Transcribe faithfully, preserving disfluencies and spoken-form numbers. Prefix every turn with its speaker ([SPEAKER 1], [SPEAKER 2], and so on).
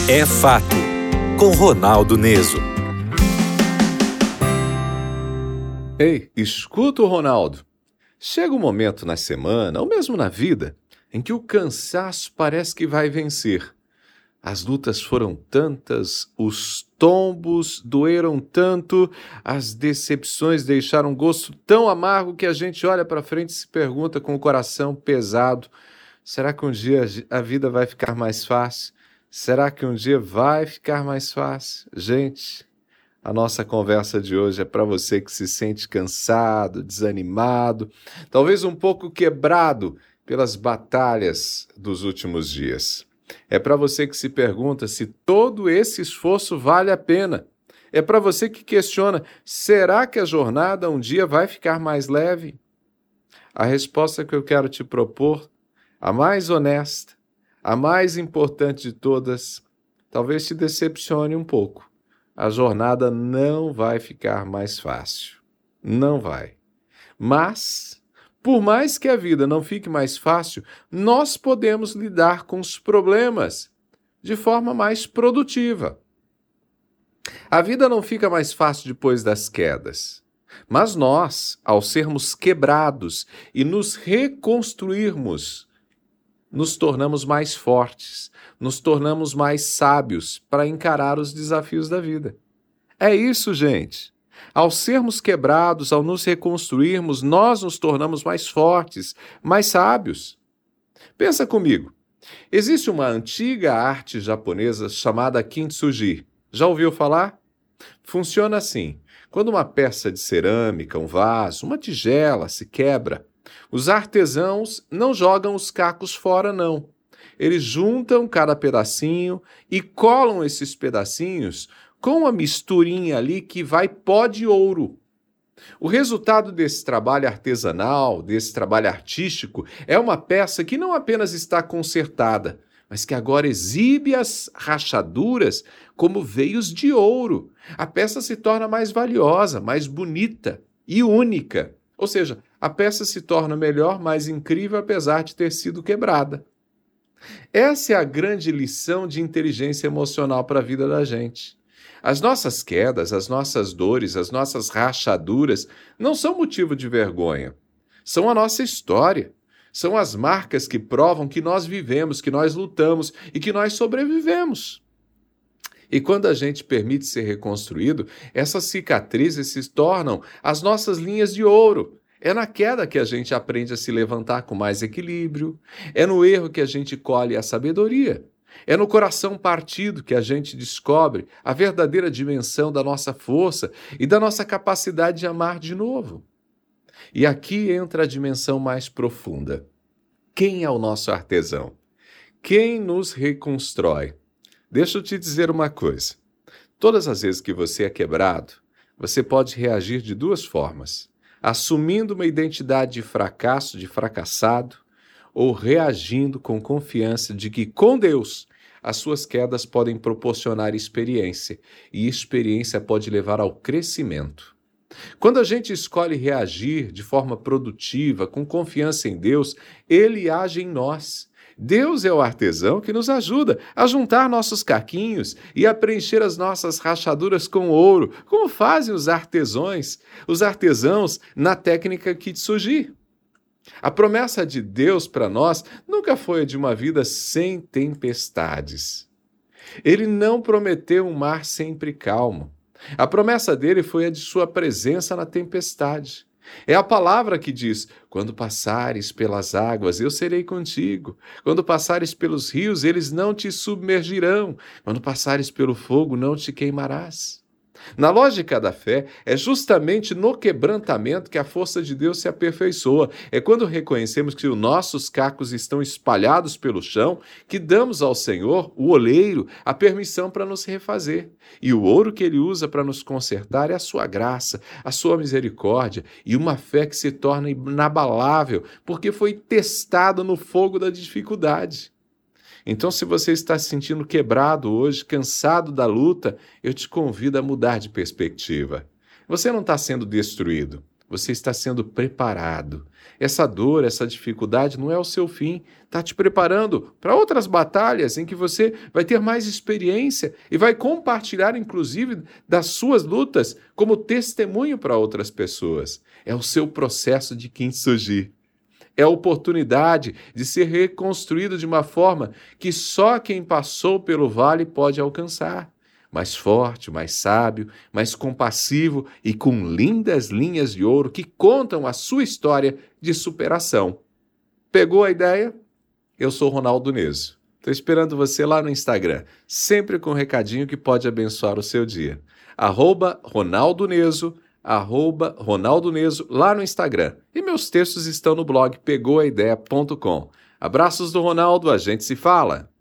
[SPEAKER 1] É Fato, com Ronaldo Neso.
[SPEAKER 2] Ei, escuta o Ronaldo. Chega um momento na semana, ou mesmo na vida, em que o cansaço parece que vai vencer. As lutas foram tantas, os tombos doeram tanto, as decepções deixaram um gosto tão amargo que a gente olha para frente e se pergunta com o coração pesado: será que um dia a vida vai ficar mais fácil? Será que um dia vai ficar mais fácil? Gente, a nossa conversa de hoje é para você que se sente cansado, desanimado, talvez um pouco quebrado pelas batalhas dos últimos dias. É para você que se pergunta se todo esse esforço vale a pena. É para você que questiona: será que a jornada um dia vai ficar mais leve? A resposta que eu quero te propor, a mais honesta, a mais importante de todas, talvez te decepcione um pouco. A jornada não vai ficar mais fácil. Não vai. Mas, por mais que a vida não fique mais fácil, nós podemos lidar com os problemas de forma mais produtiva. A vida não fica mais fácil depois das quedas. Mas nós, ao sermos quebrados e nos reconstruirmos, nos tornamos mais fortes, nos tornamos mais sábios para encarar os desafios da vida. É isso, gente. Ao sermos quebrados, ao nos reconstruirmos, nós nos tornamos mais fortes, mais sábios. Pensa comigo. Existe uma antiga arte japonesa chamada kintsugi. Já ouviu falar? Funciona assim. Quando uma peça de cerâmica, um vaso, uma tigela se quebra, os artesãos não jogam os cacos fora, não. Eles juntam cada pedacinho e colam esses pedacinhos com uma misturinha ali que vai pó de ouro. O resultado desse trabalho artesanal, desse trabalho artístico, é uma peça que não apenas está consertada, mas que agora exibe as rachaduras como veios de ouro. A peça se torna mais valiosa, mais bonita e única. Ou seja, a peça se torna melhor, mais incrível, apesar de ter sido quebrada. Essa é a grande lição de inteligência emocional para a vida da gente. As nossas quedas, as nossas dores, as nossas rachaduras não são motivo de vergonha. São a nossa história. São as marcas que provam que nós vivemos, que nós lutamos e que nós sobrevivemos. E quando a gente permite ser reconstruído, essas cicatrizes se tornam as nossas linhas de ouro. É na queda que a gente aprende a se levantar com mais equilíbrio. É no erro que a gente colhe a sabedoria. É no coração partido que a gente descobre a verdadeira dimensão da nossa força e da nossa capacidade de amar de novo. E aqui entra a dimensão mais profunda. Quem é o nosso artesão? Quem nos reconstrói? Deixa eu te dizer uma coisa. Todas as vezes que você é quebrado, você pode reagir de duas formas: assumindo uma identidade de fracasso, de fracassado, ou reagindo com confiança de que, com Deus, as suas quedas podem proporcionar experiência, e experiência pode levar ao crescimento. Quando a gente escolhe reagir de forma produtiva, com confiança em Deus, Ele age em nós. Deus é o artesão que nos ajuda a juntar nossos caquinhos e a preencher as nossas rachaduras com ouro, como fazem os artesãos, os artesãos na técnica Kintsugi. A promessa de Deus para nós nunca foi a de uma vida sem tempestades. Ele não prometeu um mar sempre calmo. A promessa dele foi a de sua presença na tempestade. É a palavra que diz: quando passares pelas águas, eu serei contigo. Quando passares pelos rios, eles não te submergirão. Quando passares pelo fogo, não te queimarás. Na lógica da fé, é justamente no quebrantamento que a força de Deus se aperfeiçoa. É quando reconhecemos que os nossos cacos estão espalhados pelo chão que damos ao Senhor, o oleiro, a permissão para nos refazer. E o ouro que Ele usa para nos consertar é a sua graça, a sua misericórdia e uma fé que se torna inabalável porque foi testada no fogo da dificuldade. Então, se você está se sentindo quebrado hoje, cansado da luta, eu te convido a mudar de perspectiva. Você não está sendo destruído, Você está sendo preparado. Essa dor, essa dificuldade não é o seu fim. Está te preparando para outras batalhas em que você vai ter mais experiência e vai compartilhar, inclusive, das suas lutas como testemunho para outras pessoas. É o seu processo de kintsugi. É a oportunidade de ser reconstruído de uma forma que só quem passou pelo vale pode alcançar. Mais forte, mais sábio, mais compassivo e com lindas linhas de ouro que contam a sua história de superação. Pegou a ideia? Eu sou Ronaldo Neso. Estou esperando você lá no Instagram, sempre com um recadinho que pode abençoar o seu dia. Arroba Ronaldo Neso, arroba Ronaldo Neso, lá no Instagram. E meus textos estão no blog pegou a ideia ponto com. Abraços do Ronaldo, a gente se fala!